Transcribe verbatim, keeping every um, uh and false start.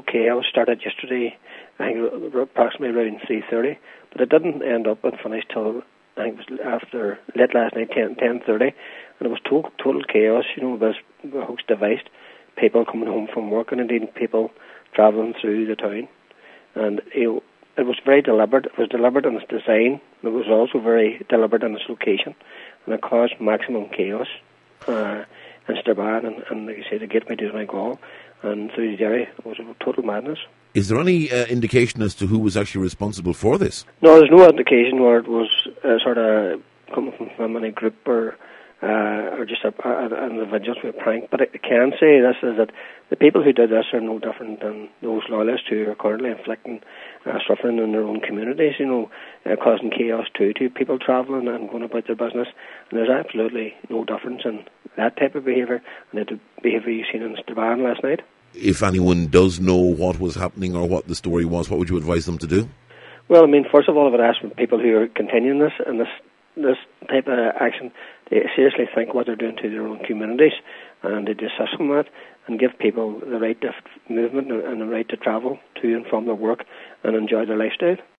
chaos started yesterday, I think approximately around three thirty, but it didn't end up and finish till, I think it was after, late last night, ten thirty, and it was total, total chaos, you know, with a host device, people coming home from work, and indeed people travelling through the town. And you know, it was very deliberate. It was deliberate in its design. It was also very deliberate in its location, and it caused maximum chaos uh, in Strabane, and, and like I say, the gateway to Donegal and through the Derry. It was a total madness. Is there any uh, indication as to who was actually responsible for this? No, there's no indication where it was uh, sort of coming from, from any group or uh, or just a, a, an individual with a prank. But I can say this is that the people who did this are no different than those loyalists who are currently inflicting uh, suffering in their own communities, you know, uh, causing chaos too, to people travelling and going about their business. And there's absolutely no difference in that type of behaviour and the behaviour you've seen in Strabane last night. If anyone does know what was happening or what the story was, what would you advise them to do? Well, I mean, first of all, I would ask people who are continuing this and this this type of action to seriously think what they're doing to their own communities and to desist from that and give people the right of movement and the right to travel to and from their work and enjoy their lifestyle.